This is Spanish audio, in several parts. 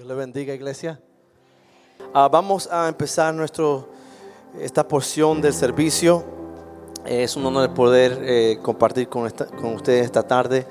Dios le bendiga, iglesia. Vamos a empezar esta porción del servicio. Es un honor poder compartir con ustedes esta tarde.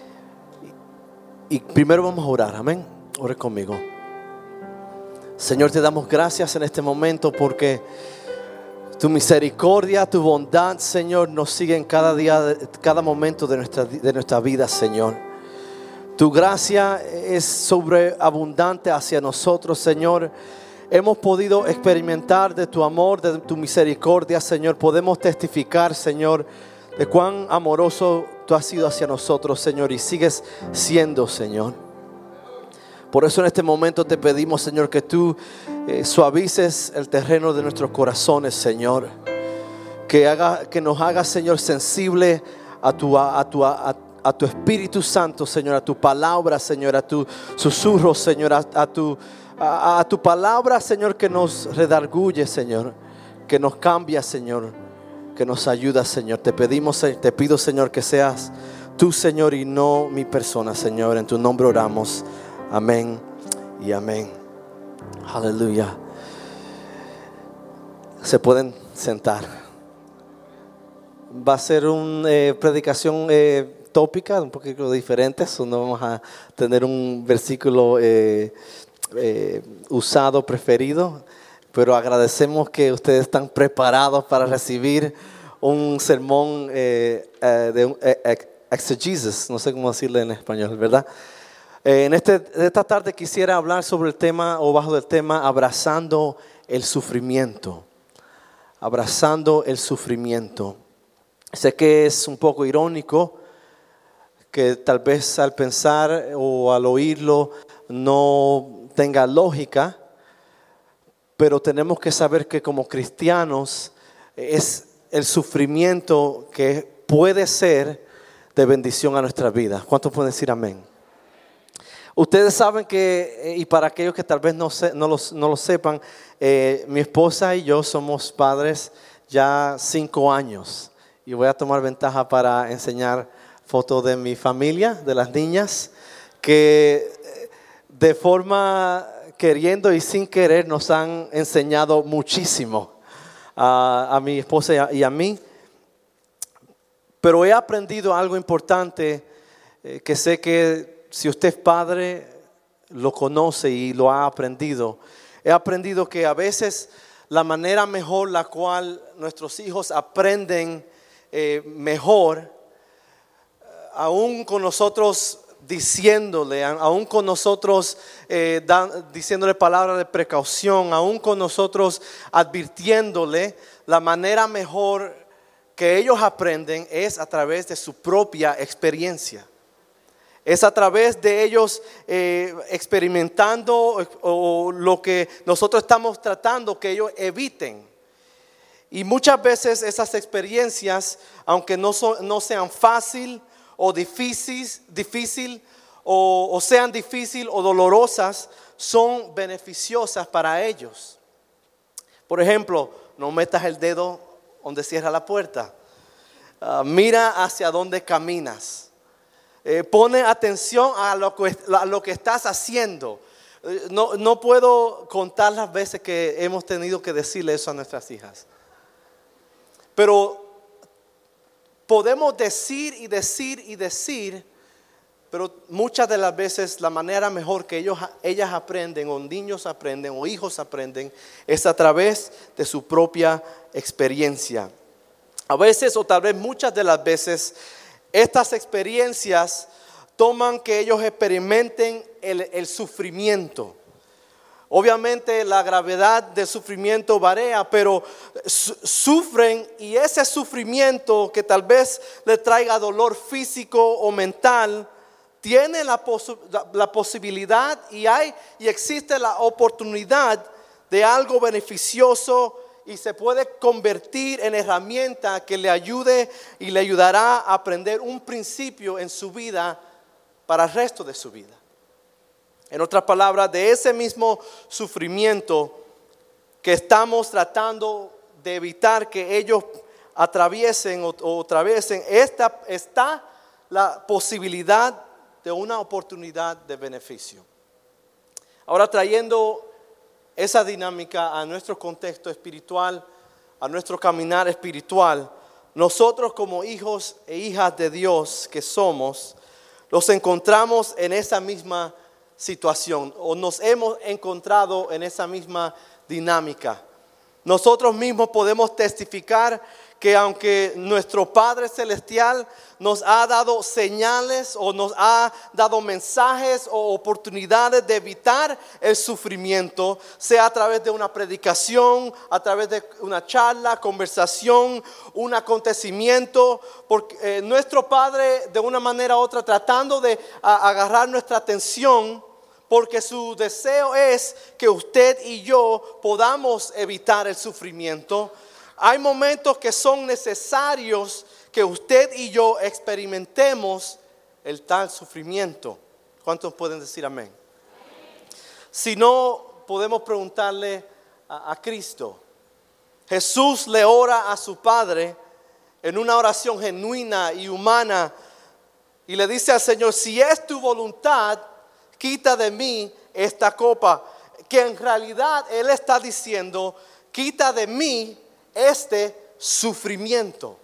Y primero vamos a orar, amén. Ore conmigo. Señor, te damos gracias en este momento porque tu misericordia, tu bondad, Señor, nos sigue en cada día, cada momento de nuestra vida, Señor. Tu gracia es sobreabundante hacia nosotros, Señor. Hemos podido experimentar de tu amor, de tu misericordia, Señor. Podemos testificar, Señor, de cuán amoroso tú has sido hacia nosotros, Señor, y sigues siendo, Señor. Por eso en este momento te pedimos, Señor, que tú suavices el terreno de nuestros corazones, Señor. Que nos hagas, Señor, sensible a tu Espíritu Santo, Señor, a tu palabra, Señor, a tu susurro, Señor, a tu palabra, Señor, que nos redarguye, Señor, que nos cambia, Señor, que nos ayuda, Señor. Te pido, Señor, que seas tú, Señor, y no mi persona, Señor. En tu nombre oramos. Amén y amén. Aleluya. Se pueden sentar. Va a ser una predicación tópica, un poquito diferente. No vamos a tener un versículo usado, preferido, pero agradecemos que ustedes están preparados para recibir un sermón de exegesis, no sé cómo decirle en español, ¿verdad? Esta tarde quisiera hablar sobre el tema, o bajo el tema, abrazando el sufrimiento. Abrazando el sufrimiento. Sé que es un poco irónico, que tal vez al pensar o al oírlo no tenga lógica, pero tenemos que saber que como cristianos es el sufrimiento que puede ser de bendición a nuestra vida. ¿Cuántos pueden decir amén? Ustedes saben que, y para aquellos que tal vez no lo sepan, mi esposa y yo somos padres ya 5 años. Y voy a tomar ventaja para enseñar fotos de mi familia, de las niñas, que de forma queriendo y sin querer nos han enseñado muchísimo a mi esposa y a mí. Pero he aprendido algo importante que sé que si usted es padre lo conoce y lo ha aprendido. He aprendido que a veces la manera mejor la cual nuestros hijos aprenden mejor, aún con nosotros diciéndole, aún con nosotros diciéndole palabras de precaución, aún con nosotros advirtiéndole, la manera mejor que ellos aprenden es a través de su propia experiencia. Es a través de ellos experimentando o lo que nosotros estamos tratando que ellos eviten. Y muchas veces esas experiencias, aunque no sean fácil o difícil o sean difícil o dolorosas, son beneficiosas para ellos. Por ejemplo, no metas el dedo donde cierra la puerta. Mira hacia dónde caminas. Pone atención a lo que estás haciendo. No puedo contar las veces que hemos tenido que decirle eso a nuestras hijas. Pero podemos decir y decir, pero muchas de las veces la manera mejor que ellas aprenden, o niños aprenden, o hijos aprenden, es a través de su propia experiencia. A veces, o tal vez muchas de las veces, estas experiencias toman que ellos experimenten el sufrimiento. Obviamente la gravedad del sufrimiento varía, pero sufren, y ese sufrimiento que tal vez le traiga dolor físico o mental, tiene la posibilidad y existe la oportunidad de algo beneficioso, y se puede convertir en herramienta que le ayude y le ayudará a aprender un principio en su vida para el resto de su vida. En otras palabras, de ese mismo sufrimiento que estamos tratando de evitar que ellos atraviesen o atraviesen, está la posibilidad de una oportunidad de beneficio. Ahora trayendo esa dinámica a nuestro contexto espiritual, a nuestro caminar espiritual, nosotros como hijos e hijas de Dios que somos, nos encontramos en esa misma situación o nos hemos encontrado en esa misma dinámica. Nosotros mismos podemos testificar que aunque nuestro Padre Celestial nos ha dado señales o nos ha dado mensajes o oportunidades de evitar el sufrimiento, sea a través de una predicación, a través de una charla, conversación, un acontecimiento, porque nuestro Padre de una manera u otra tratando de agarrar nuestra atención, porque su deseo es que usted y yo podamos evitar el sufrimiento. Hay momentos que son necesarios que usted y yo experimentemos el tal sufrimiento. ¿Cuántos pueden decir amén? Si no, podemos preguntarle a Cristo. Jesús le ora a su Padre en una oración genuina y humana y le dice al Señor: si es tu voluntad, quita de mí esta copa. Que en realidad Él está diciendo: quita de mí este sufrimiento.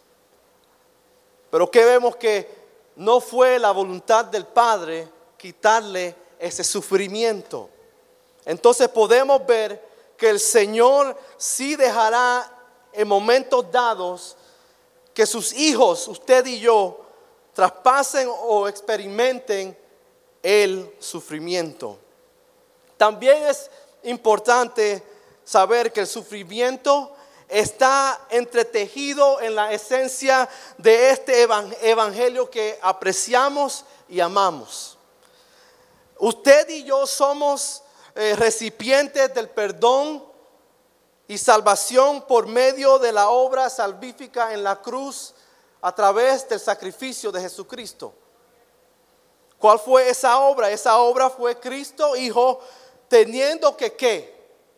Pero que vemos que no fue la voluntad del Padre quitarle ese sufrimiento. Entonces podemos ver que el Señor sí dejará en momentos dados que sus hijos, usted y yo, traspasen o experimenten el sufrimiento. También es importante saber que el sufrimiento está entretejido en la esencia de este evangelio que apreciamos y amamos. Usted y yo somos recipientes del perdón y salvación por medio de la obra salvífica en la cruz a través del sacrificio de Jesucristo. ¿Cuál fue esa obra? Esa obra fue Cristo, Hijo, teniendo que ¿qué?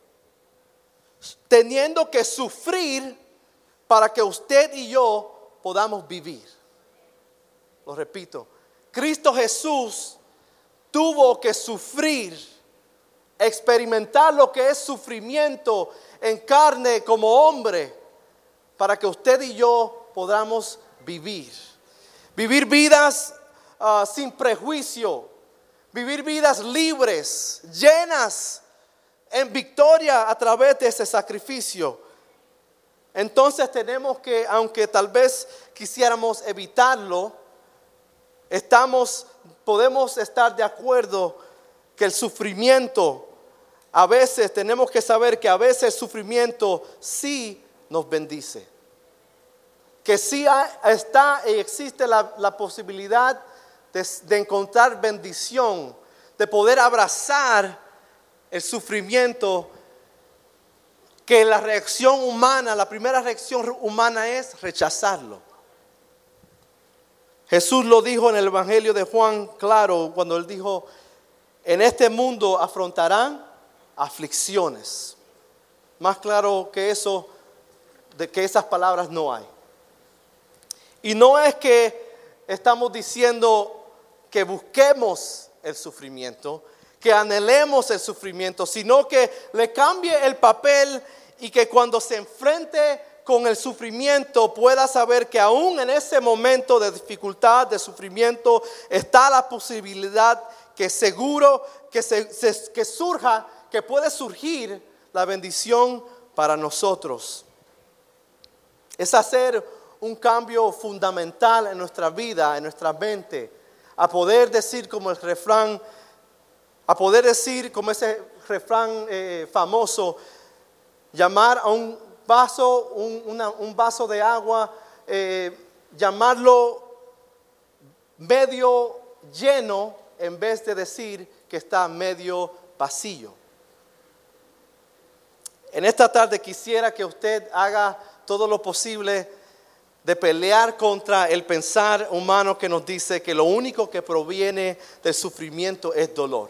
Teniendo que sufrir para que usted y yo podamos vivir. Lo repito, Cristo Jesús tuvo que sufrir, experimentar lo que es sufrimiento en carne como hombre, para que usted y yo podamos vivir. Vivir vidas sin prejuicio, vivir vidas libres, llenas en victoria a través de ese sacrificio. Entonces tenemos que, aunque tal vez quisiéramos evitarlo, podemos estar de acuerdo que el sufrimiento, a veces tenemos que saber que a veces el sufrimiento sí nos bendice. Que sí está y existe la posibilidad de encontrar bendición, de poder abrazar el sufrimiento, que la reacción humana, la primera reacción humana es rechazarlo. Jesús lo dijo en el Evangelio de Juan, claro, cuando él dijo: en este mundo afrontarán aflicciones. Más claro que eso, de que esas palabras no hay. Y no es que estamos diciendo que busquemos el sufrimiento, que anhelemos el sufrimiento, sino que le cambie el papel y que cuando se enfrente con el sufrimiento pueda saber que aún en ese momento de dificultad, de sufrimiento, está la posibilidad que seguro que surja, que puede surgir la bendición para nosotros. Es hacer un cambio fundamental en nuestra vida, en nuestra mente, a poder decir como el refrán, a poder decir como ese refrán famoso, llamar a un vaso de agua, llamarlo medio lleno en vez de decir que está medio vacío. En esta tarde quisiera que usted haga todo lo posible de pelear contra el pensar humano que nos dice que lo único que proviene del sufrimiento es dolor.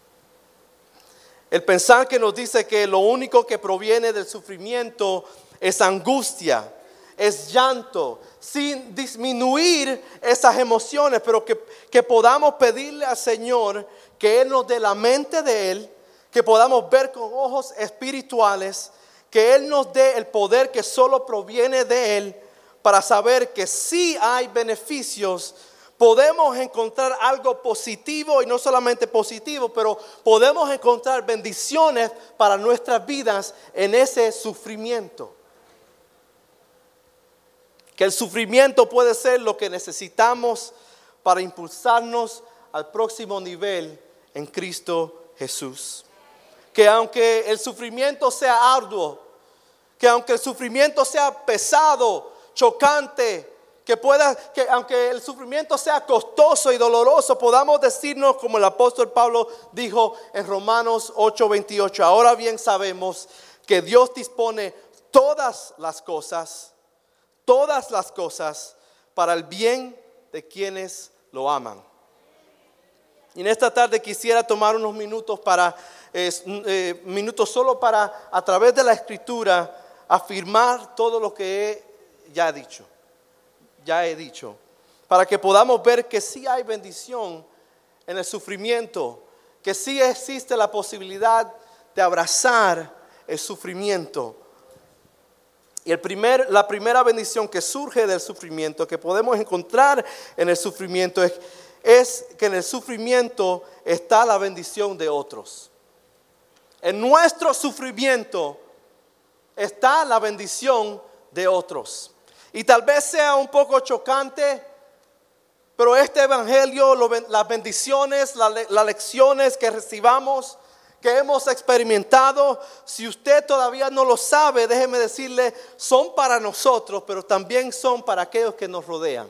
El pensar que nos dice que lo único que proviene del sufrimiento es angustia, es llanto, sin disminuir esas emociones, pero que podamos pedirle al Señor que Él nos dé la mente de Él, que podamos ver con ojos espirituales, que Él nos dé el poder que solo proviene de Él para saber que sí hay beneficios. Podemos encontrar algo positivo y no solamente positivo, pero podemos encontrar bendiciones para nuestras vidas en ese sufrimiento. Que el sufrimiento puede ser lo que necesitamos para impulsarnos al próximo nivel en Cristo Jesús. Que aunque el sufrimiento sea arduo, que aunque el sufrimiento sea pesado, chocante, que aunque el sufrimiento sea costoso y doloroso, podamos decirnos como el apóstol Pablo dijo en Romanos 8:28, ahora bien sabemos que Dios dispone todas las cosas para el bien de quienes lo aman. Y en esta tarde quisiera tomar unos minutos solo para, a través de la Escritura, afirmar todo lo que ya he dicho, para que podamos ver que sí hay bendición en el sufrimiento, que sí existe la posibilidad de abrazar el sufrimiento. Y la primera bendición que surge del sufrimiento, que podemos encontrar en el sufrimiento, es que en el sufrimiento está la bendición de otros. En nuestro sufrimiento está la bendición de otros. Y tal vez sea un poco chocante, pero este evangelio, las bendiciones, las lecciones que recibamos, que hemos experimentado, si usted todavía no lo sabe, déjeme decirle, son para nosotros, pero también son para aquellos que nos rodean.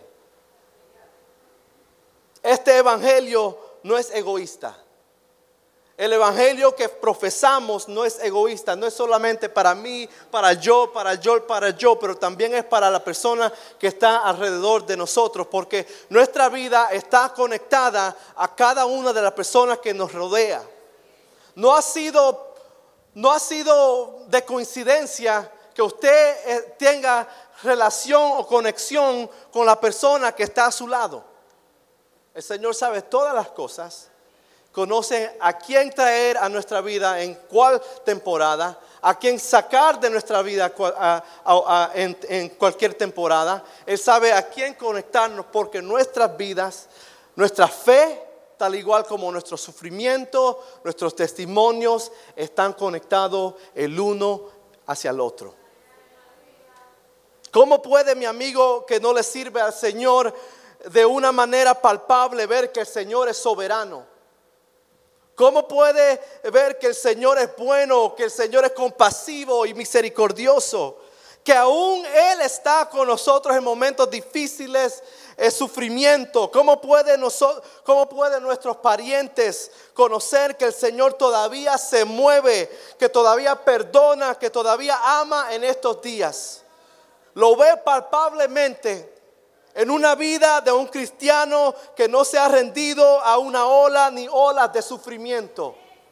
Este evangelio no es egoísta. El evangelio que profesamos no es egoísta, no es solamente para mí, para yo, pero también es para la persona que está alrededor de nosotros, porque nuestra vida está conectada a cada una de las personas que nos rodea. No ha sido de coincidencia que usted tenga relación o conexión con la persona que está a su lado. El Señor sabe todas las cosas. Conoce a quién traer a nuestra vida en cuál temporada, a quién sacar de nuestra vida en cualquier temporada. Él sabe a quién conectarnos, porque nuestras vidas, nuestra fe, tal igual como nuestro sufrimiento, nuestros testimonios, están conectados el uno hacia el otro. ¿Cómo puede mi amigo que no le sirve al Señor de una manera palpable ver que el Señor es soberano? ¿Cómo puede ver que el Señor es bueno, que el Señor es compasivo y misericordioso? Que aún Él está con nosotros en momentos difíciles, en sufrimiento. ¿Cómo pueden nuestros parientes conocer que el Señor todavía se mueve, que todavía perdona, que todavía ama en estos días? Lo ve palpablemente en una vida de un cristiano que no se ha rendido a una ola ni olas de sufrimiento.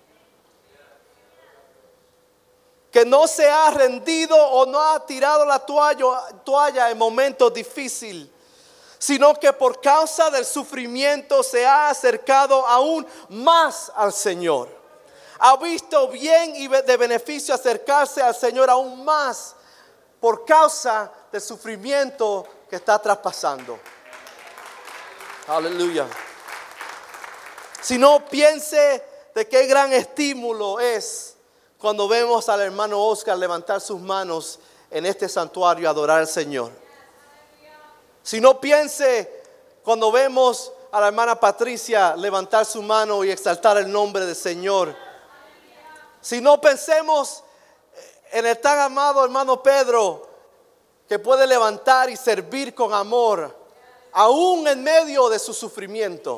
Que no se ha rendido o no ha tirado la toalla en momentos difíciles, sino que por causa del sufrimiento se ha acercado aún más al Señor. Ha visto bien y de beneficio acercarse al Señor aún más por causa del sufrimiento que está traspasando. Aleluya. Si no, piense de qué gran estímulo es cuando vemos al hermano Oscar levantar sus manos en este santuario a adorar al Señor. Si no, piense cuando vemos a la hermana Patricia levantar su mano y exaltar el nombre del Señor. Si no, pensemos en el tan amado hermano Pedro, que puede levantar y servir con amor, aún en medio de su sufrimiento.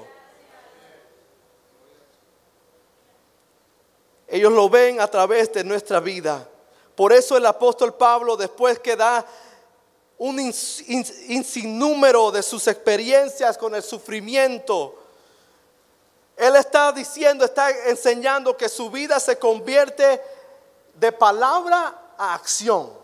Ellos lo ven a través de nuestra vida. Por eso el apóstol Pablo, después que da un sinnúmero de sus experiencias con el sufrimiento, él está enseñando que su vida se convierte de palabra a acción.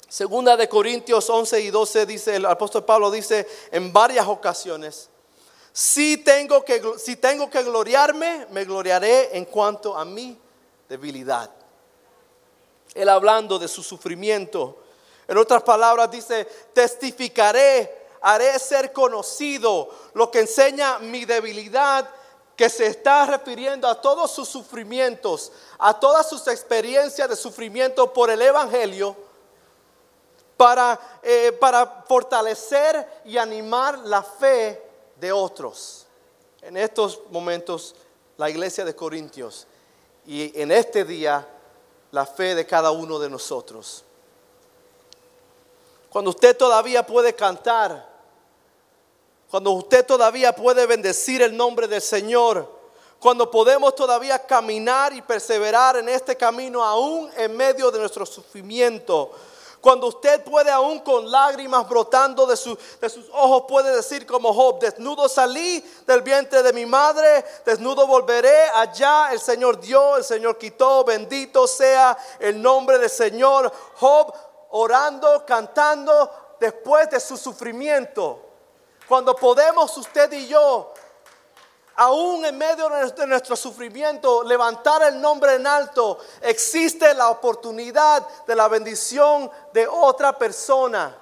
Segunda de Corintios 11:12 dice, el apóstol Pablo dice en varias ocasiones: Si tengo que gloriarme, me gloriaré en cuanto a mi debilidad. Él hablando de su sufrimiento. En otras palabras dice, testificaré, haré ser conocido, lo que enseña mi debilidad, que se está refiriendo a todos sus sufrimientos, a todas sus experiencias de sufrimiento por el evangelio, para fortalecer y animar la fe de otros. En estos momentos, la iglesia de Corintios, y en este día, la fe de cada uno de nosotros. Cuando usted todavía puede cantar, cuando usted todavía puede bendecir el nombre del Señor, cuando podemos todavía caminar y perseverar en este camino aún en medio de nuestro sufrimiento, cuando usted puede aún con lágrimas brotando de sus ojos puede decir como Job, desnudo salí del vientre de mi madre, desnudo volveré, allá el Señor dio, el Señor quitó, bendito sea el nombre del Señor. Job orando, cantando después de su sufrimiento. Cuando podemos usted y yo, aún en medio de nuestro sufrimiento, levantar el nombre en alto, existe la oportunidad de la bendición de otra persona.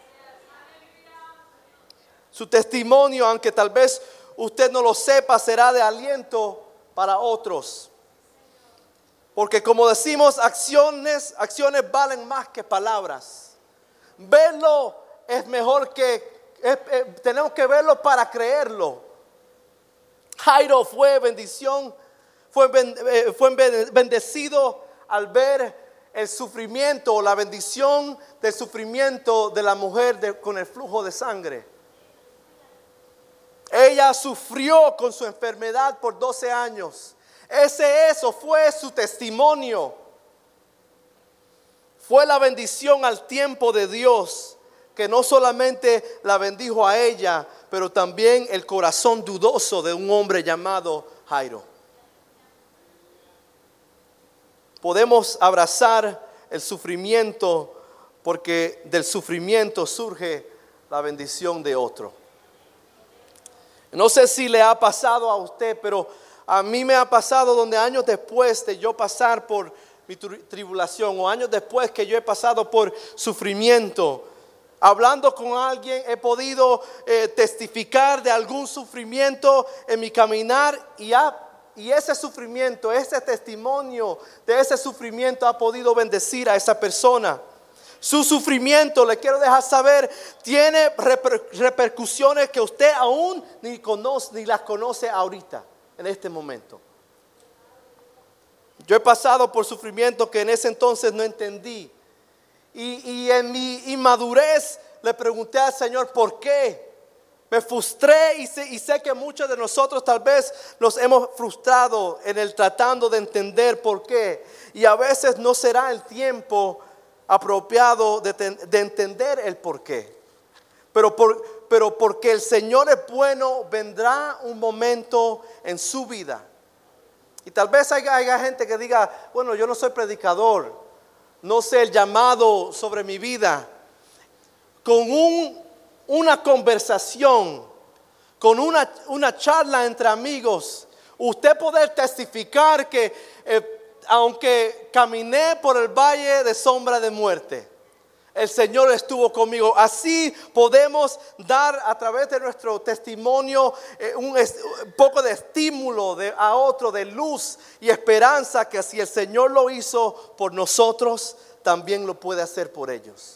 Su testimonio, aunque tal vez usted no lo sepa, será de aliento para otros. Porque como decimos, acciones valen más que palabras. Verlo es mejor tenemos que verlo para creerlo. Jairo fue bendecido al ver el sufrimiento, la bendición del sufrimiento de la mujer con el flujo de sangre. Ella sufrió con su enfermedad por 12 años. Eso fue su testimonio. Fue la bendición al tiempo de Dios, que no solamente la bendijo a ella, pero también el corazón dudoso de un hombre llamado Jairo. Podemos abrazar el sufrimiento porque del sufrimiento surge la bendición de otro. No sé si le ha pasado a usted, pero a mí me ha pasado donde años después de yo pasar por mi tribulación o años después que yo he pasado por sufrimiento, hablando con alguien he podido testificar de algún sufrimiento en mi caminar y ese sufrimiento, ese testimonio de ese sufrimiento ha podido bendecir a esa persona. Su sufrimiento, le quiero dejar saber, tiene repercusiones que usted aún ni conoce, ni las conoce ahorita, en este momento. Yo he pasado por sufrimiento que en ese entonces no entendí. Y en mi inmadurez le pregunté al Señor ¿por qué? Me frustré y sé que muchos de nosotros tal vez nos hemos frustrado en el tratando de entender por qué. Y a veces no será el tiempo apropiado de entender el por qué. Pero porque el Señor es bueno, vendrá un momento en su vida. Y tal vez haya gente que diga, bueno, yo no soy predicador, no sé el llamado sobre mi vida. Con una conversación, con una charla entre amigos, usted poder testificar que aunque caminé por el valle de sombra de muerte, el Señor estuvo conmigo. Así podemos dar a través de nuestro testimonio un poco de estímulo a otro, de luz y esperanza, que si el Señor lo hizo por nosotros, también lo puede hacer por ellos.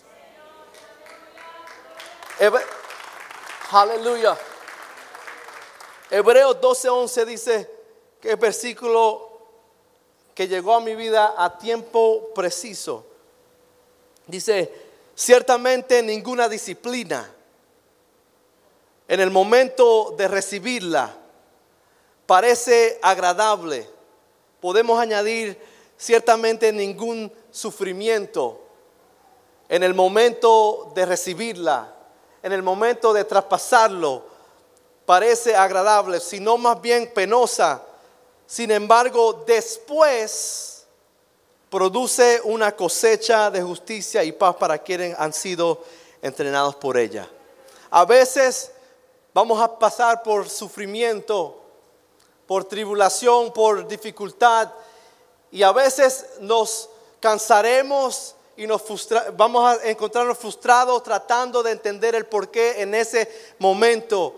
Aleluya. Hebreos 12:11 dice que el versículo que llegó a mi vida a tiempo preciso. Dice, ciertamente ninguna disciplina en el momento de recibirla parece agradable. Podemos añadir ciertamente ningún sufrimiento en el momento de recibirla, en el momento de traspasarlo, parece agradable, sino más bien penosa. Sin embargo, después produce una cosecha de justicia y paz para quienes han sido entrenados por ella. A veces Vamos a pasar por sufrimiento, por tribulación, por dificultad. Y a veces nos cansaremos y vamos a encontrarnos frustrados tratando de entender el porqué en ese momento.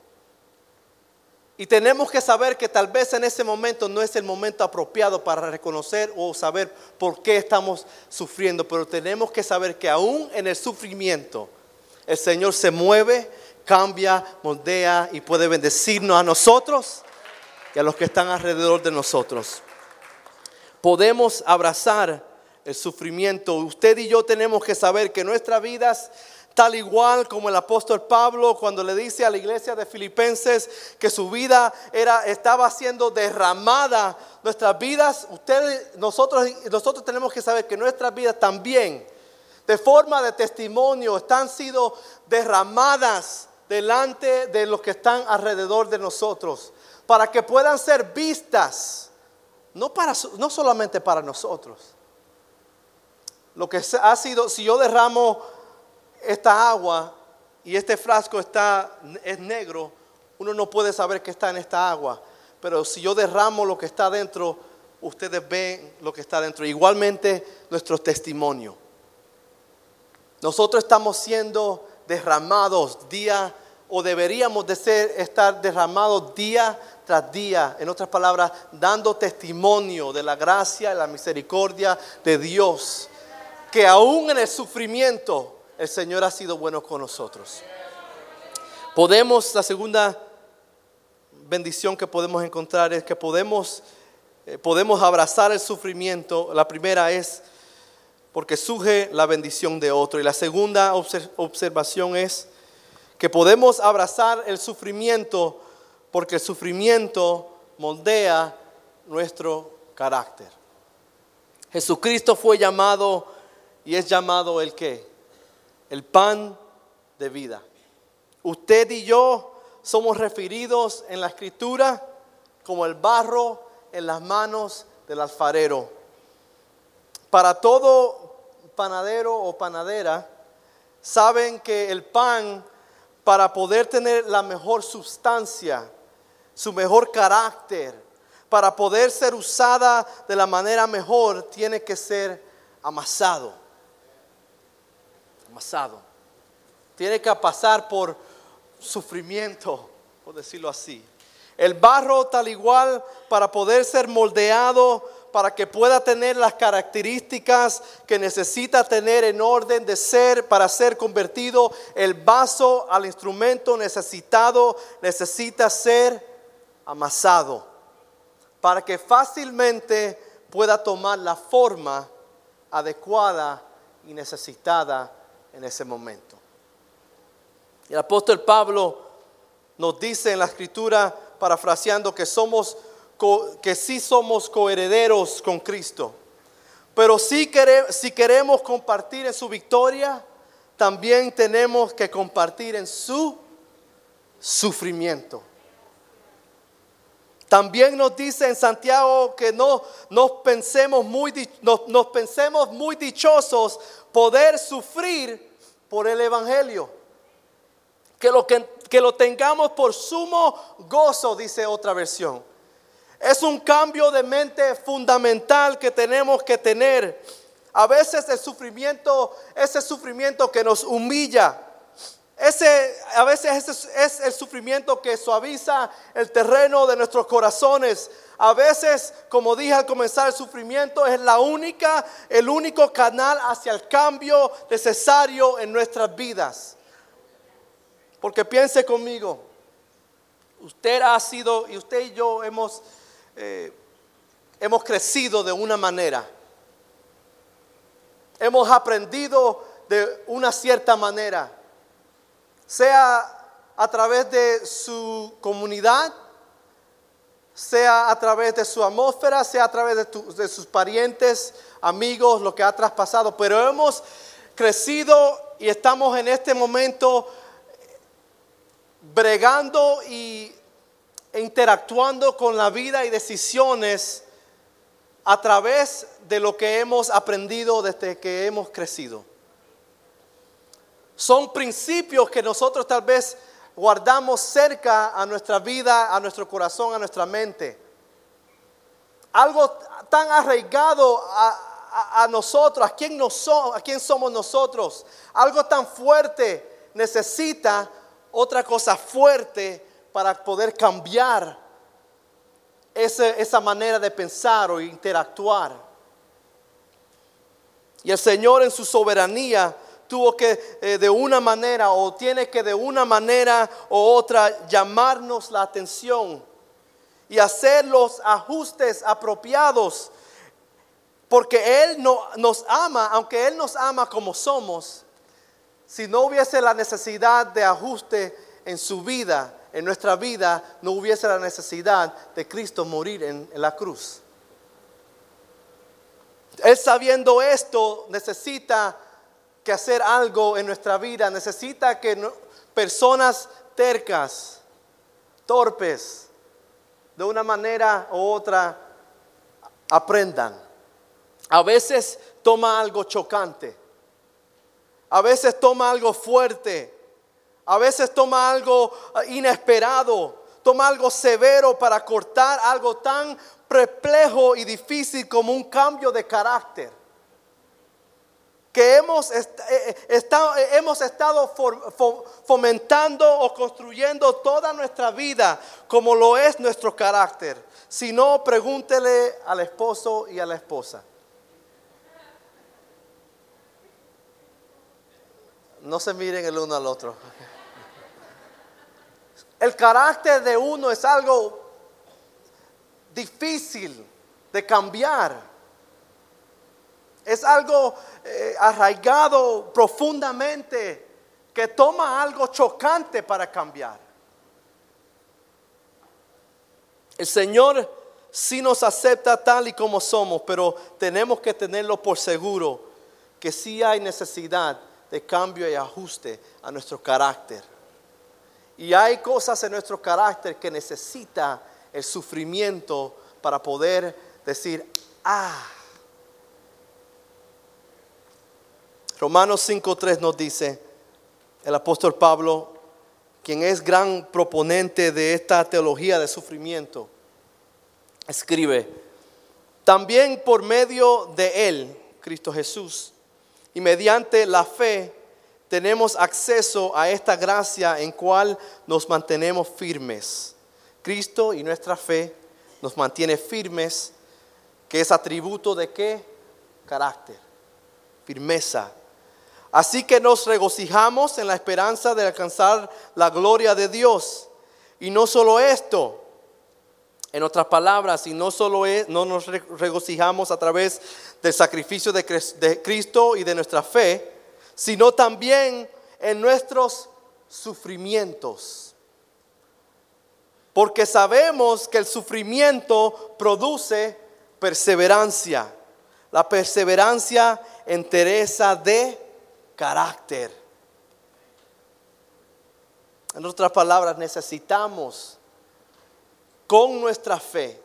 Y tenemos que saber que tal vez en ese momento no es el momento apropiado para reconocer o saber por qué estamos sufriendo. Pero tenemos que saber que aún en el sufrimiento el Señor se mueve, cambia, moldea y puede bendecirnos a nosotros y a los que están alrededor de nosotros. Podemos abrazar el sufrimiento. Usted y yo tenemos que saber que nuestras vidas, tal igual como el apóstol Pablo cuando le dice a la iglesia de Filipenses que su vida estaba siendo derramada, nuestras vidas, nosotros tenemos que saber que nuestras vidas también, de forma de testimonio, están siendo derramadas delante de los que están alrededor de nosotros, para que puedan ser vistas, no solamente para nosotros. Lo que ha sido, si yo derramo esta agua y este frasco es negro, uno no puede saber que está en esta agua. Pero si yo derramo lo que está dentro, ustedes ven lo que está dentro. Igualmente nuestro testimonio. Nosotros estamos siendo derramados deberíamos de estar derramados día tras día. En otras palabras, dando testimonio de la gracia y la misericordia de Dios. Que aún en el sufrimiento el Señor ha sido bueno con nosotros. La segunda bendición que podemos encontrar es que podemos abrazar el sufrimiento. La primera es porque surge la bendición de otro. Y la segunda observación es que podemos abrazar el sufrimiento porque el sufrimiento moldea nuestro carácter. Jesucristo fue llamado y es llamado ¿el qué? El pan de vida. Usted y yo somos referidos en la Escritura como el barro en las manos del alfarero. Para todo panadero o panadera, saben que el pan, para poder tener la mejor sustancia, su mejor carácter, para poder ser usada de la manera mejor, tiene que ser amasado. Tiene que pasar por sufrimiento, por decirlo así. El barro tal igual para poder ser moldeado, para que pueda tener las características que necesita tener en orden de ser, para ser convertido, el vaso al instrumento necesita ser amasado, para que fácilmente pueda tomar la forma adecuada y necesitada en ese momento. El apóstol Pablo nos dice en la Escritura, parafraseando, que sí somos coherederos con Cristo. Pero si queremos compartir en su victoria, también tenemos que compartir en su sufrimiento. También nos dice en Santiago que nos pensemos muy dichosos poder sufrir por el Evangelio. Que lo tengamos por sumo gozo, dice otra versión. Es un cambio de mente fundamental que tenemos que tener. A veces ese sufrimiento que nos humilla, a veces es el sufrimiento que suaviza el terreno de nuestros corazones. A veces, como dije al comenzar, el sufrimiento es el único canal hacia el cambio necesario en nuestras vidas. Porque piense conmigo, usted y yo hemos crecido de una manera. Hemos aprendido de una cierta manera. Sea a través de su comunidad, sea a través de su atmósfera, sea a través de sus parientes, amigos, lo que ha traspasado. Pero hemos crecido y estamos en este momento bregando e interactuando con la vida y decisiones a través de lo que hemos aprendido desde que hemos crecido. Son principios que nosotros tal vez guardamos cerca a nuestra vida, a nuestro corazón, a nuestra mente. Algo tan arraigado a nosotros, a quién somos nosotros. Algo tan fuerte necesita otra cosa fuerte para poder cambiar esa manera de pensar o interactuar. Y el Señor en su soberanía tuvo que de una manera o tiene que de una manera u otra llamarnos la atención y hacer los ajustes apropiados, porque Él nos ama, aunque Él nos ama como somos. Si no hubiese la necesidad de ajuste en su vida, en nuestra vida, no hubiese la necesidad de Cristo morir en la cruz. Él, sabiendo esto, necesita que hacer algo en nuestra vida. Necesita que personas tercas, torpes, de una manera u otra aprendan. A veces toma algo chocante, a veces toma algo fuerte, a veces toma algo inesperado, toma algo severo para cortar algo tan perplejo y difícil como un cambio de carácter. Que hemos estado fomentando o construyendo toda nuestra vida como lo es nuestro carácter. Si no, pregúntele al esposo y a la esposa. No se miren el uno al otro. El carácter de uno es algo difícil de cambiar. Es algo arraigado profundamente, que toma algo chocante para cambiar. El Señor sí nos acepta tal y como somos, pero tenemos que tenerlo por seguro que sí hay necesidad de cambio y ajuste a nuestro carácter. Y hay cosas en nuestro carácter que necesita el sufrimiento para poder decir, Romanos 5:3 nos dice, el apóstol Pablo, quien es gran proponente de esta teología de sufrimiento, escribe, también por medio de Él, Cristo Jesús, y mediante la fe, tenemos acceso a esta gracia en cual nos mantenemos firmes. Cristo y nuestra fe nos mantiene firmes, que es atributo de ¿qué? Carácter, firmeza. Así que nos regocijamos en la esperanza de alcanzar la gloria de Dios. Y no solo esto, en otras palabras, y no nos regocijamos a través del sacrificio de Cristo y de nuestra fe, sino también en nuestros sufrimientos. Porque sabemos que el sufrimiento produce perseverancia. La perseverancia entereza de carácter. En otras palabras, necesitamos con nuestra fe,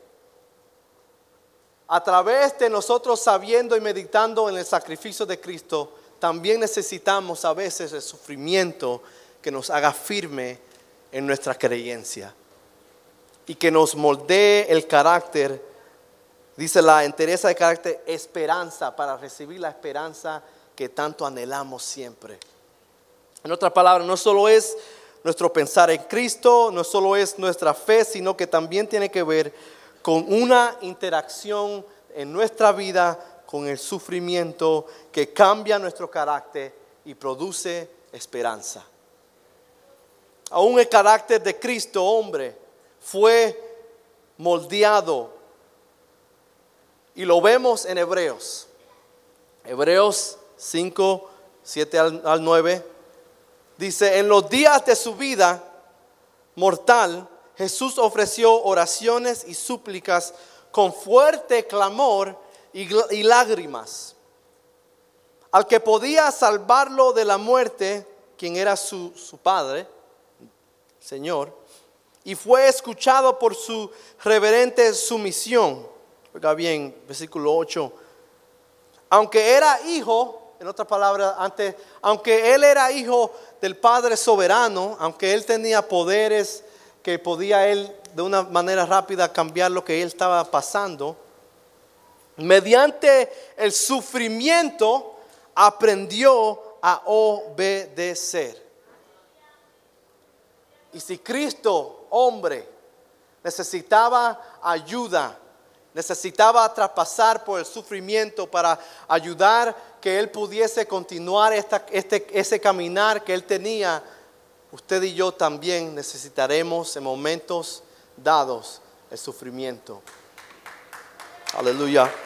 a través de nosotros sabiendo y meditando en el sacrificio de Cristo, también necesitamos a veces el sufrimiento que nos haga firme en nuestra creencia y que nos moldee el carácter. Dice la entereza de carácter, esperanza, para recibir la esperanza que tanto anhelamos siempre. En otras palabras, no solo es nuestro pensar en Cristo, no solo es nuestra fe, sino que también tiene que ver con una interacción en nuestra vida con el sufrimiento que cambia nuestro carácter y produce esperanza. Aún el carácter de Cristo, hombre, fue moldeado y lo vemos en Hebreos 5, 7 al 9. Dice, en los días de su vida mortal, Jesús ofreció oraciones y súplicas con fuerte clamor y lágrimas al que podía salvarlo de la muerte, quien era su Padre, Señor, y fue escuchado por su reverente sumisión. Oiga bien, versículo 8. Aunque era hijo, En otras palabras, antes, aunque él era hijo del Padre soberano, aunque él tenía poderes que podía él de una manera rápida cambiar lo que él estaba pasando, mediante el sufrimiento aprendió a obedecer. Y si Cristo, hombre, necesitaba ayuda, necesitaba traspasar por el sufrimiento para ayudar que él pudiese continuar ese caminar que él tenía, usted y yo también necesitaremos en momentos dados el sufrimiento. Aleluya.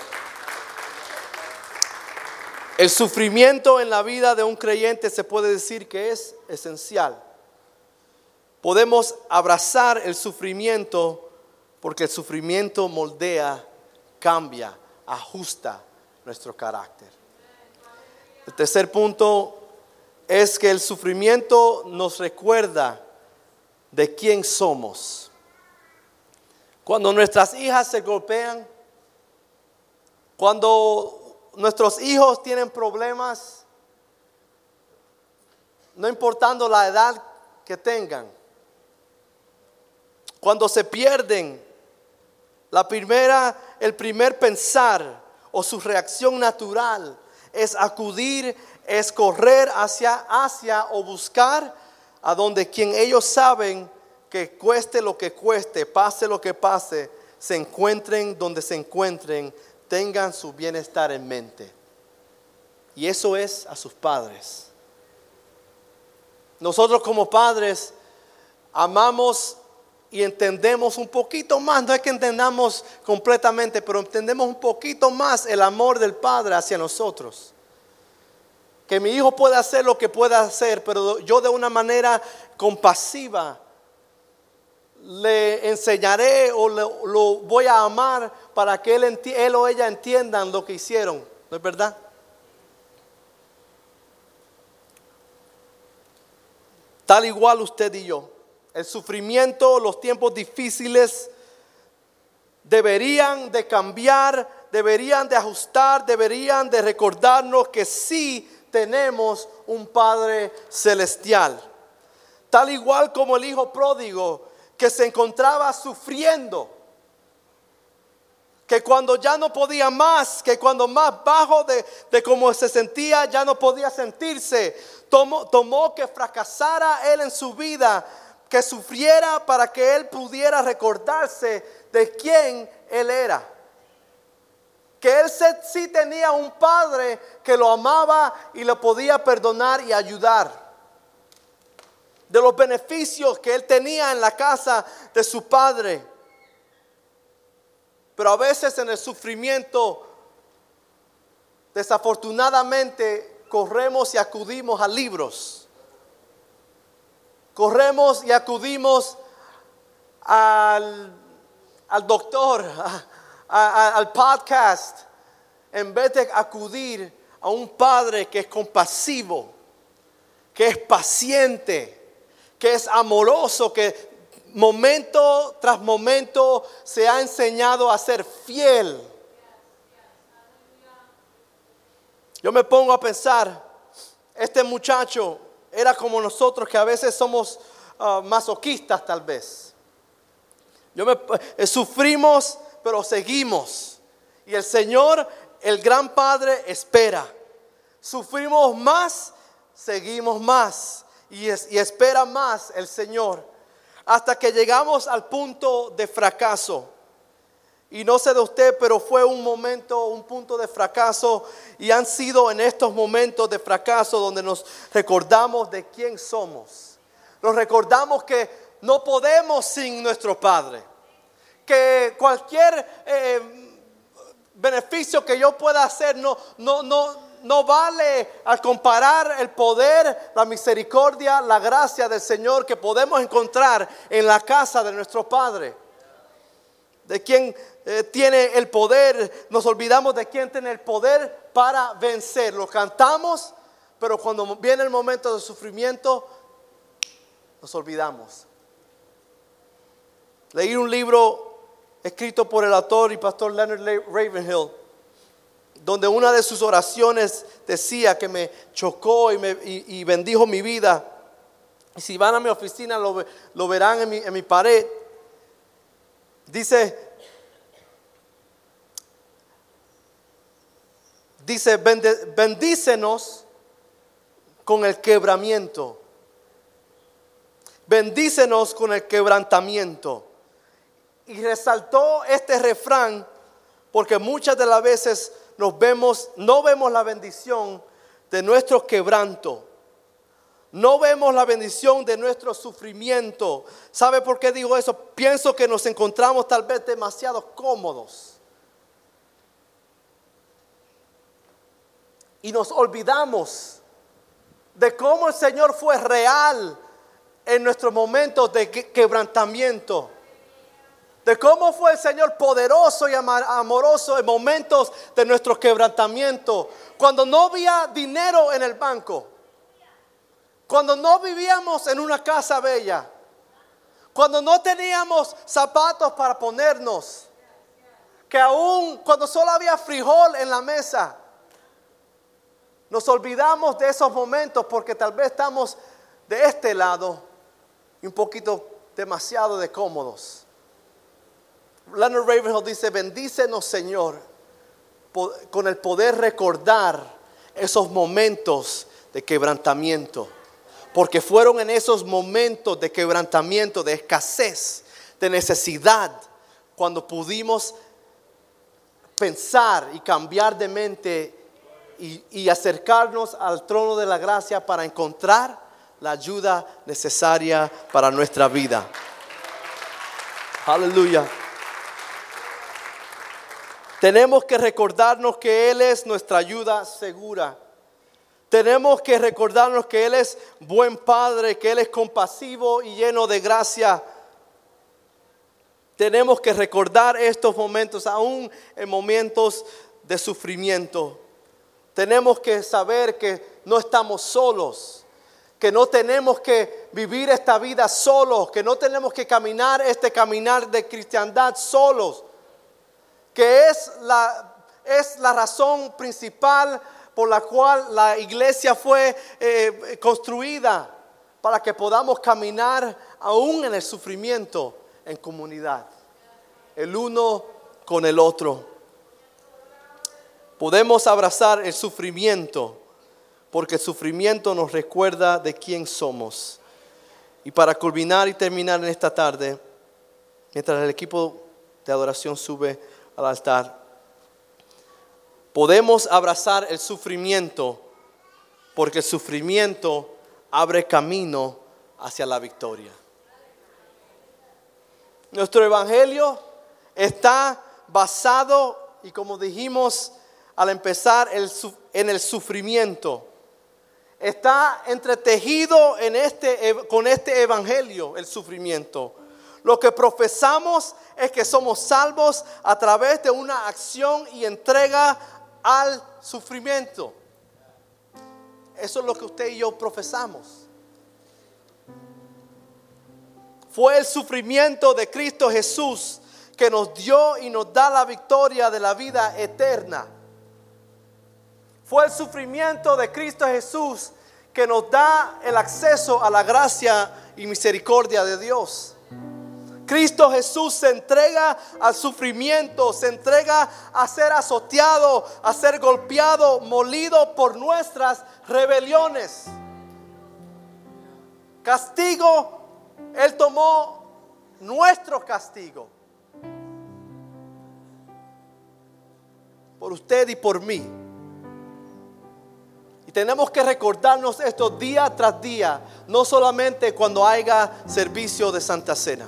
El sufrimiento en la vida de un creyente se puede decir que es esencial. Podemos abrazar el sufrimiento porque el sufrimiento moldea, cambia, ajusta nuestro carácter. El tercer punto es que el sufrimiento nos recuerda de quién somos. Cuando nuestras hijas se golpean, cuando nuestros hijos tienen problemas, no importando la edad que tengan, cuando se pierden, el primer pensar o su reacción natural es acudir, es correr hacia o buscar a donde quien ellos saben que cueste lo que cueste, pase lo que pase, se encuentren donde se encuentren, tengan su bienestar en mente. Y eso es a sus padres. Nosotros como padres amamos y entendemos un poquito más, no es que entendamos completamente, pero entendemos un poquito más el amor del Padre hacia nosotros. Que mi hijo pueda hacer lo que pueda hacer, pero yo de una manera compasiva le enseñaré o lo voy a amar para que él o ella entiendan lo que hicieron, ¿no es verdad? Tal igual usted y yo. El sufrimiento, los tiempos difíciles deberían de cambiar, deberían de ajustar, deberían de recordarnos que sí tenemos un Padre celestial. Tal igual como el hijo pródigo que se encontraba sufriendo, que cuando ya no podía más, que cuando más bajo de cómo se sentía ya no podía sentirse, tomó que fracasara él en su vida, que sufriera para que él pudiera recordarse de quién él era. Que él sí tenía un padre que lo amaba y lo podía perdonar y ayudar. De los beneficios que él tenía en la casa de su padre. Pero a veces en el sufrimiento, desafortunadamente, corremos y acudimos a libros. Corremos y acudimos al doctor, al podcast, en vez de acudir a un padre que es compasivo, que es paciente, que es amoroso, que momento tras momento se ha enseñado a ser fiel. Yo me pongo a pensar, este muchacho era como nosotros, que a veces somos masoquistas tal vez. Sufrimos, pero seguimos. Y el Señor, el gran Padre, espera. Sufrimos más, seguimos más. Y espera más el Señor. Hasta que llegamos al punto de fracaso. Y no sé de usted, pero fue un punto de fracaso. Y han sido en estos momentos de fracaso donde nos recordamos de quién somos. Nos recordamos que no podemos sin nuestro Padre. Que cualquier beneficio que yo pueda hacer no vale al comparar el poder, la misericordia, la gracia del Señor que podemos encontrar en la casa de nuestro Padre. De quien tiene el poder, nos olvidamos de quien tiene el poder para vencer. Lo cantamos, pero cuando viene el momento de sufrimiento, nos olvidamos. Leí un libro escrito por el autor y pastor Leonard Ravenhill, donde una de sus oraciones decía que me chocó y bendijo mi vida. Y si van a mi oficina lo verán en mi pared. Dice, bendícenos con el quebramiento. Bendícenos con el quebrantamiento. Y resaltó este refrán porque muchas de las veces no vemos la bendición de nuestro quebranto. No vemos la bendición de nuestro sufrimiento. ¿Sabe por qué digo eso? Pienso que nos encontramos tal vez demasiado cómodos. Y nos olvidamos de cómo el Señor fue real en nuestros momentos de quebrantamiento. De cómo fue el Señor poderoso y amoroso en momentos de nuestro quebrantamiento. Cuando no había dinero en el banco. Cuando no vivíamos en una casa bella. Cuando no teníamos zapatos para ponernos. Que aún cuando solo había frijol en la mesa. Nos olvidamos de esos momentos porque tal vez estamos de este lado y un poquito demasiado de cómodos. Leonard Ravenhill dice, bendícenos Señor con el poder recordar esos momentos de quebrantamiento. Porque fueron en esos momentos de quebrantamiento, de escasez, de necesidad, cuando pudimos pensar y cambiar de mente y acercarnos al trono de la gracia para encontrar la ayuda necesaria para nuestra vida. Aleluya. Tenemos que recordarnos que Él es nuestra ayuda segura. Tenemos que recordarnos que Él es buen Padre, que Él es compasivo y lleno de gracia. Tenemos que recordar estos momentos, aún en momentos de sufrimiento. Tenemos que saber que no estamos solos, que no tenemos que vivir esta vida solos, que no tenemos que caminar este caminar de cristiandad solos, que es la razón principal por la cual la iglesia fue construida, para que podamos caminar aún en el sufrimiento en comunidad, el uno con el otro. Podemos abrazar el sufrimiento porque el sufrimiento nos recuerda de quién somos. Y para culminar y terminar en esta tarde, mientras el equipo de adoración sube al altar, podemos abrazar el sufrimiento porque el sufrimiento abre camino hacia la victoria. Nuestro evangelio está basado, y como dijimos al empezar, en el sufrimiento. Está entretejido con este evangelio, el sufrimiento. Lo que profesamos es que somos salvos a través de una acción y entrega al sufrimiento. Eso es lo que usted y yo profesamos. Fue el sufrimiento de Cristo Jesús que nos dio y nos da la victoria de la vida eterna. Fue el sufrimiento de Cristo Jesús que nos da el acceso a la gracia y misericordia de Dios. Cristo Jesús se entrega al sufrimiento, se entrega a ser azoteado, a ser golpeado, molido por nuestras rebeliones. Castigo, Él tomó nuestro castigo por usted y por mí. Y tenemos que recordarnos esto día tras día, no solamente cuando haya servicio de Santa Cena.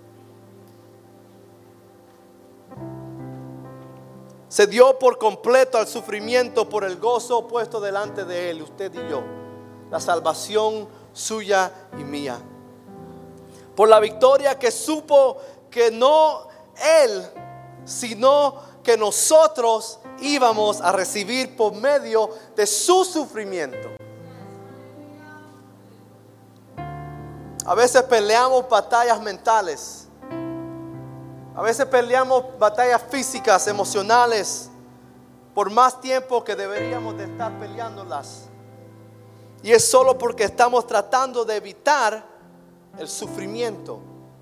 Se dio por completo al sufrimiento por el gozo puesto delante de Él, usted y yo. La salvación suya y mía. Por la victoria que supo que no Él, sino que nosotros íbamos a recibir por medio de su sufrimiento. A veces peleamos batallas mentales. A veces peleamos batallas físicas, emocionales. por más tiempo que deberíamos de estar peleándolas. Y es solo porque estamos tratando de evitar el sufrimiento.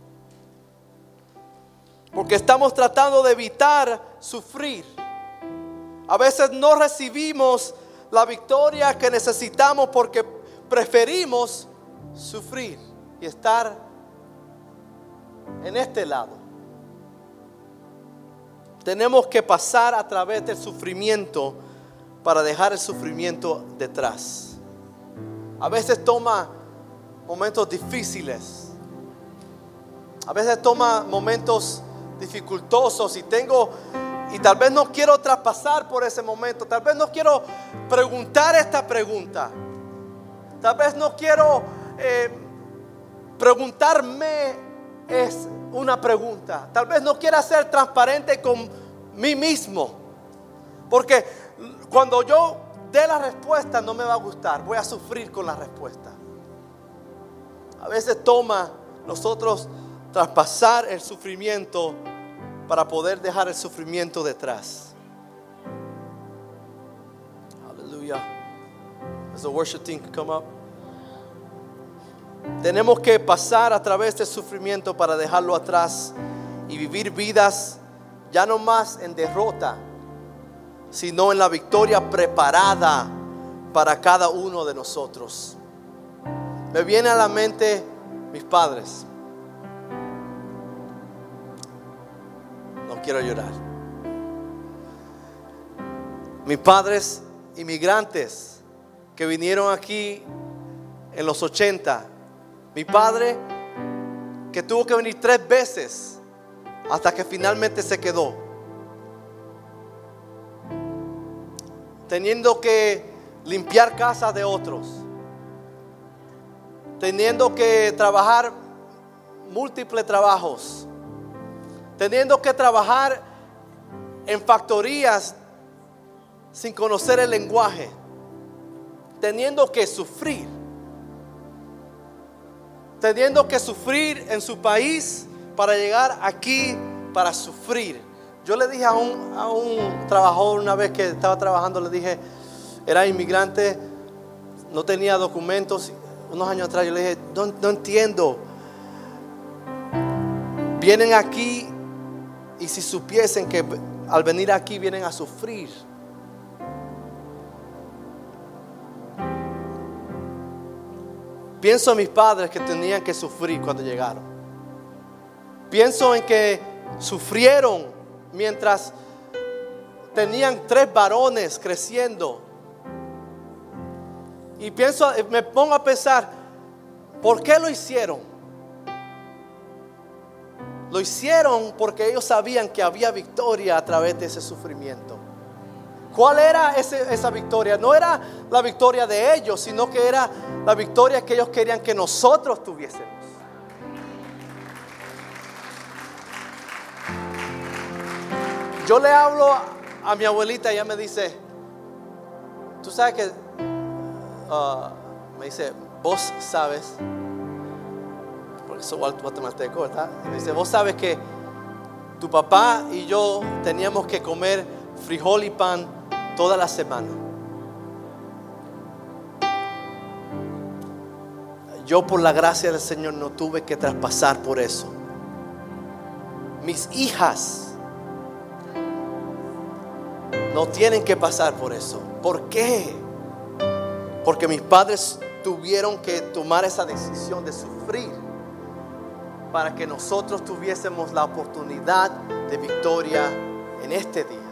Porque estamos tratando de evitar sufrir. A veces no recibimos la victoria que necesitamos porque preferimos sufrir y estar en este lado. Tenemos que pasar a través del sufrimiento para dejar el sufrimiento detrás. A veces toma momentos difíciles. A veces toma momentos dificultosos y tal vez no quiero traspasar por ese momento. Tal vez no quiero preguntar esta pregunta. Tal vez no quiero preguntarme es una pregunta. Tal vez no quiera ser transparente con mí mismo. Porque cuando yo dé la respuesta no me va a gustar. Voy a sufrir con la respuesta. A veces toma nosotros traspasar el sufrimiento para poder dejar el sufrimiento detrás. Aleluya. As the worship team come up. Tenemos que pasar a través del sufrimiento para dejarlo atrás y vivir vidas ya no más en derrota, sino en la victoria preparada para cada uno de nosotros. Me viene a la mente mis padres. No quiero llorar. Mis padres inmigrantes que vinieron aquí en los 80. Mi padre que tuvo que venir 3 veces hasta que finalmente se quedó. Teniendo que limpiar casas de otros. Teniendo que trabajar múltiples trabajos. Teniendo que trabajar en factorías sin conocer el lenguaje. Teniendo que sufrir. Teniendo que sufrir en su país para llegar aquí para sufrir. Yo le dije a un trabajador una vez que estaba trabajando, le dije, era inmigrante, no tenía documentos. Unos años atrás yo le dije, no entiendo. Vienen aquí y si supiesen que al venir aquí vienen a sufrir. Pienso en mis padres que tenían que sufrir cuando llegaron. Pienso en que sufrieron mientras tenían 3 varones creciendo. Y me pongo a pensar, ¿por qué lo hicieron? Lo hicieron porque ellos sabían que había victoria a través de ese sufrimiento. ¿Cuál era esa victoria? No era la victoria de ellos, sino que era la victoria que ellos querían que nosotros tuviésemos. Yo le hablo a mi abuelita y ella me dice, tú sabes que, me dice, vos sabes, porque soy guatemalteco, ¿verdad? Me dice, vos sabes que tu papá y yo teníamos que comer frijol y pan toda la semana. Yo por la gracia del Señor no tuve que traspasar por eso. Mis hijas no tienen que pasar por eso. ¿Por qué? Porque mis padres tuvieron que tomar esa decisión de sufrir para que nosotros tuviésemos la oportunidad de victoria en este día.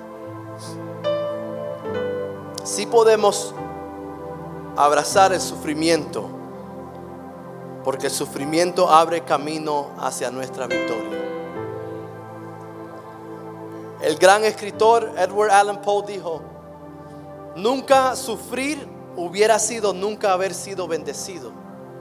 Sí podemos abrazar el sufrimiento, porque el sufrimiento abre camino hacia nuestra victoria. El gran escritor Edward Allan Poe dijo: nunca sufrir hubiera sido nunca haber sido bendecido.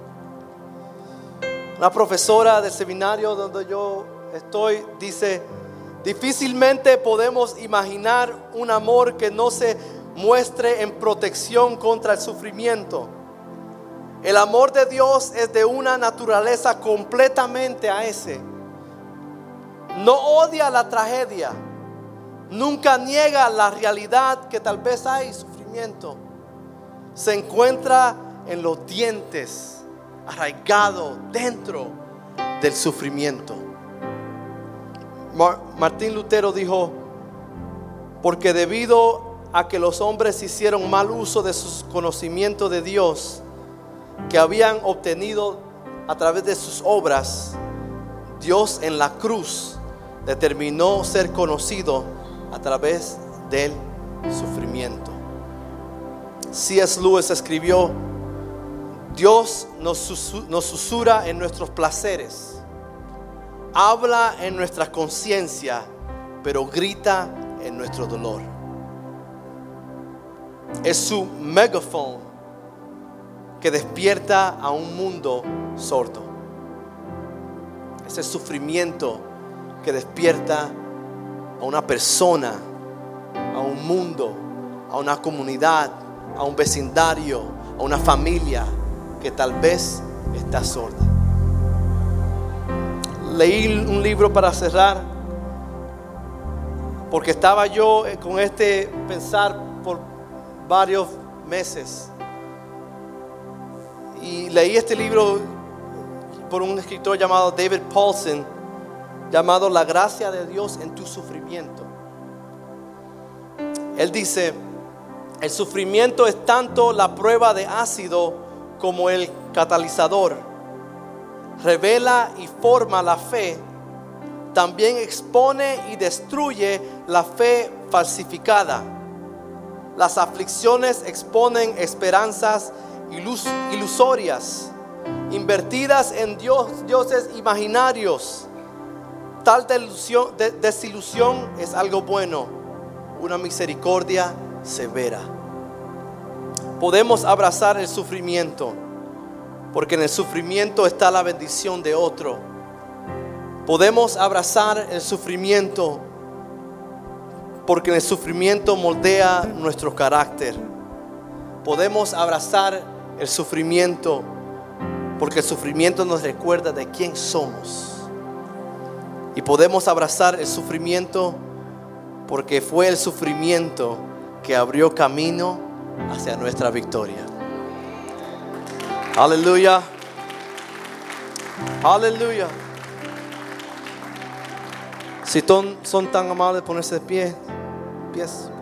Una profesora del seminario donde yo estoy dice: difícilmente podemos imaginar un amor que no se muestre en protección contra el sufrimiento. El amor de Dios es de una naturaleza completamente a ese. No odia la tragedia, nunca niega la realidad que tal vez hay sufrimiento. Se encuentra en los dientes, arraigado dentro del sufrimiento. Martín Lutero dijo: porque debido a que los hombres hicieron mal uso de sus conocimientos de Dios que habían obtenido a través de sus obras, Dios en la cruz determinó ser conocido a través del sufrimiento. C.S. Lewis escribió: Dios nos susurra en nuestros placeres, habla en nuestra conciencia, pero grita en nuestro dolor. Es su megáfono que despierta a un mundo sordo. Es el sufrimiento que despierta a una persona, a un mundo, a una comunidad, a un vecindario, a una familia que tal vez está sorda. Leí un libro para cerrar, porque estaba yo con este pensar por varios meses. Y leí este libro por un escritor llamado David Paulson, llamado La gracia de Dios en tu sufrimiento. Él dice: el sufrimiento es tanto la prueba de ácido como el catalizador. Revela y forma la fe. También expone y destruye la fe falsificada. Las aflicciones exponen esperanzas ilusorias, invertidas en dioses imaginarios. Tal desilusión es algo bueno, una misericordia severa. Podemos abrazar el sufrimiento, porque en el sufrimiento está la bendición de otro. Podemos abrazar el sufrimiento, porque en el sufrimiento moldea nuestro carácter. Podemos abrazar el sufrimiento, porque el sufrimiento nos recuerda de quién somos. Y podemos abrazar el sufrimiento, porque fue el sufrimiento que abrió camino hacia nuestra victoria. Aleluya. Aleluya. Si son tan amables de ponerse de pies.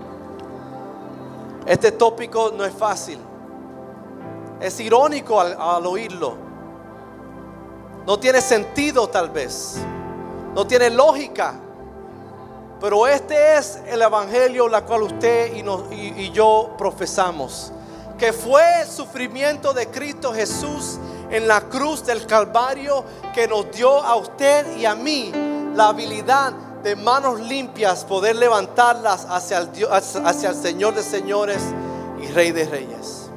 Este tópico no es fácil. Es irónico al oírlo. No tiene sentido tal vez. No tiene lógica. Pero este es el evangelio la cual usted y yo profesamos. Que fue el sufrimiento de Cristo Jesús en la cruz del Calvario que nos dio a usted y a mí la habilidad de manos limpias poder levantarlas hacia el Señor de señores y Rey de reyes.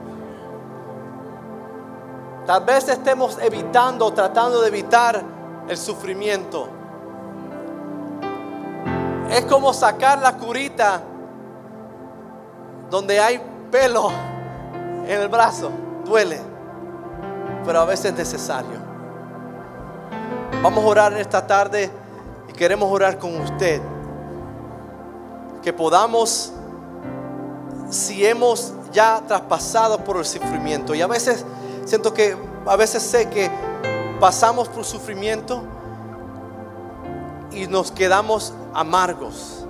Tal vez estemos tratando de evitar el sufrimiento. Es como sacar la curita donde hay pelo en el brazo. Duele, pero a veces es necesario. Vamos a orar en esta tarde y queremos orar con usted. Que podamos, si hemos ya traspasado por el sufrimiento, y a veces sé que pasamos por sufrimiento y nos quedamos amargos,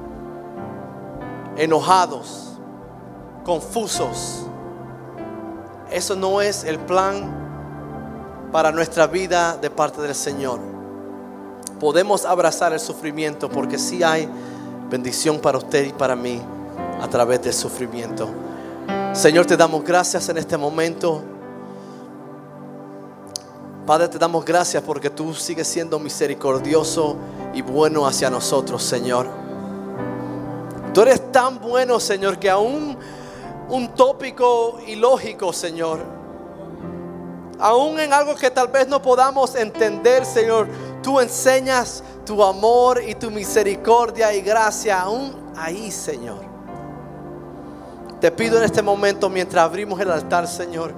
enojados, confusos. Eso no es el plan para nuestra vida de parte del Señor. Podemos abrazar el sufrimiento, porque sí hay bendición para usted y para mí a través del sufrimiento. Señor, te damos gracias en este momento. Padre, te damos gracias porque tú sigues siendo misericordioso y bueno hacia nosotros, Señor. Tú eres tan bueno, Señor, que aún un tópico ilógico, Señor, aún en algo que tal vez no podamos entender, Señor, tú enseñas tu amor y tu misericordia y gracia aún ahí, Señor. Te pido en este momento, mientras abrimos el altar, Señor,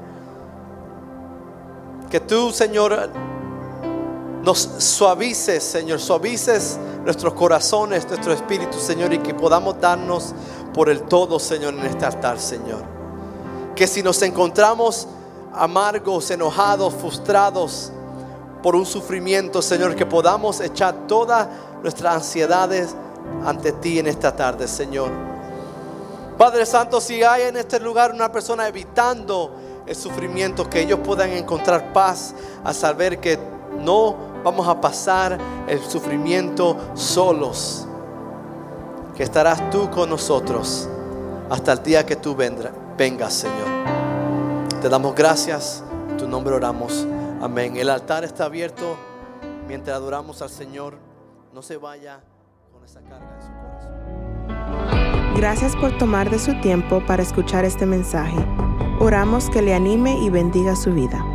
que tú, Señor, nos suavices, Señor, suavices nuestros corazones, nuestro espíritu, Señor, y que podamos darnos por el todo, Señor, en este altar, Señor. Que si nos encontramos amargos, enojados, frustrados por un sufrimiento, Señor, que podamos echar todas nuestras ansiedades ante ti en esta tarde, Señor. Padre Santo, si hay en este lugar una persona evitando el sufrimiento, que ellos puedan encontrar paz al saber que no vamos a pasar el sufrimiento solos, que estarás tú con nosotros hasta el día que tú vengas, Señor. Te damos gracias, en tu nombre oramos, amén. El altar está abierto mientras adoramos al Señor. No se vaya con esa carga en su corazón. Gracias por tomar de su tiempo para escuchar este mensaje. Oramos que le anime y bendiga su vida.